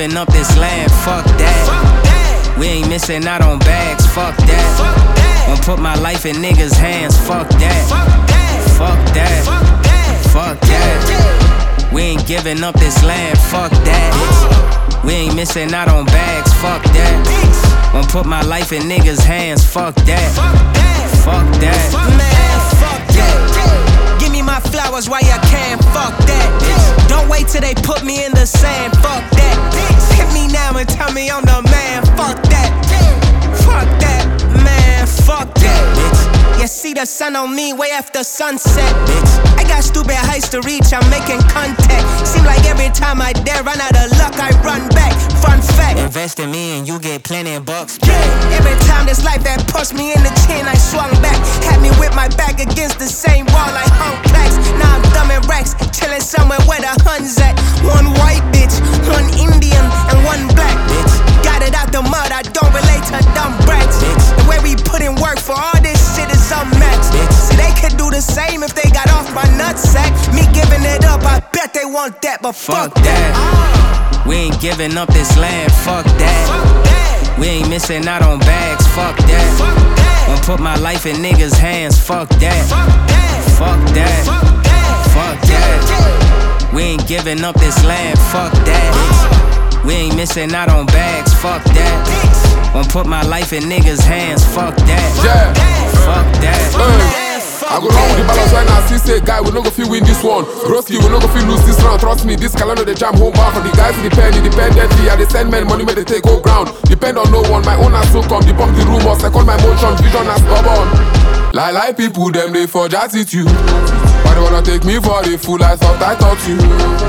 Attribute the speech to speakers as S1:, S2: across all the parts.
S1: giving up this land, fuck that. We ain't missing out on bags, fuck that. Won't put my life in niggas' hands, fuck that. Fuck that, fuck that. We ain't giving up this land, fuck that. We ain't missing out on bags, fuck that. Won't put my life in niggas' hands, fuck that. Fuck that,
S2: man, fuck that. Give me my flowers while you can, fuck that. Don't wait till they put me in the sand, fuck that. Hit me now and tell me I'm the man, fuck that. Fuck that, man, fuck that. You see the sun on me way after sunset. I got stupid heights to reach, I'm making contact. Seem like every time I dare run out of luck, I run back. Fun fact,
S1: invest in me and you get plenty of bucks.
S2: Every time this life that pushed me in the chin, I swung back. Had me with my back against the same wall like hung plaques. Now I'm thumbing racks, chilling somewhere where the Huns at. One white bitch, one Indian, and one black bitch. Got it out the mud, I don't relate to dumb brats. The way we put in work for all this shit is unmatched. See, they could do the same if they got off my nutsack. Me giving it up, I bet they want that, but fuck that.
S1: We ain't giving up this land, fuck that. We ain't missing out on bags, fuck that. Won't put my life in niggas' hands, fuck that. Fuck that, fuck that. We ain't giving up this land, fuck that. We ain't missing out on bags, fuck that. Won't put my life in niggas' hands, fuck that. Fuck that.
S3: I go wrong with the balance right now. See, say, guy, we no go fit win this one. Broski, we no go fit lose this round. Trust me, this calendar they jam home back. For the guys independently, I they send men money where they take go ground. Depend on no one, my own has so come. Debunk the rumors, second my motion, vision has stubborn. Lie people, them they forge attitude. Why they wanna take me for the fool? I thought you.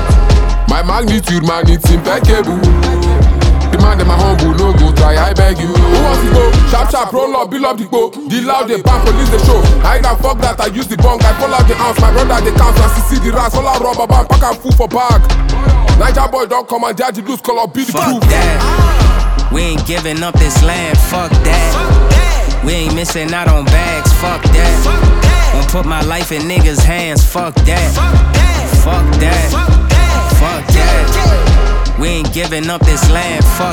S3: My magnitude, man, it's impeccable. The man them a humble, no go try, I beg you. Who wants to go? Sharp, roll up, build up the go. The loud, they bang, police the show. I can fuck that, I use the bunk, I pull out the ounce. My brother, they count, and see the rats. All out rubber band, pack and food for bag. Niger boy, don't come and dare the loose color, be the proof.
S1: That. We ain't giving up this land, fuck that. We ain't missing out on bags, fuck that. Won't put my life in niggas' hands, fuck that. Fuck that, fuck that. We ain't giving up this land, fuck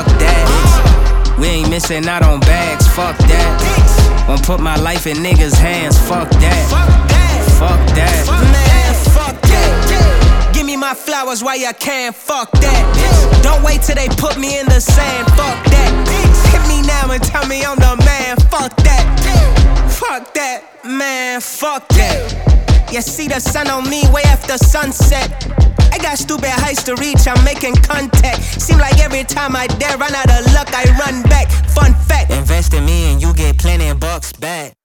S1: that. We ain't missing out on bags, fuck that. Won't put my life in niggas' hands, fuck that. Fuck that.
S2: Man, fuck that. Give me my flowers while you can, fuck that. Don't wait till they put me in the sand, fuck that. Hit me now and tell me I'm the man, fuck that. Fuck that, man, fuck that. You see the sun on me way after sunset. I got stupid heights to reach, I'm making contact. Seem like every time I dare run out of luck, I run back. Fun fact,
S1: invest in me and you get plenty of bucks back.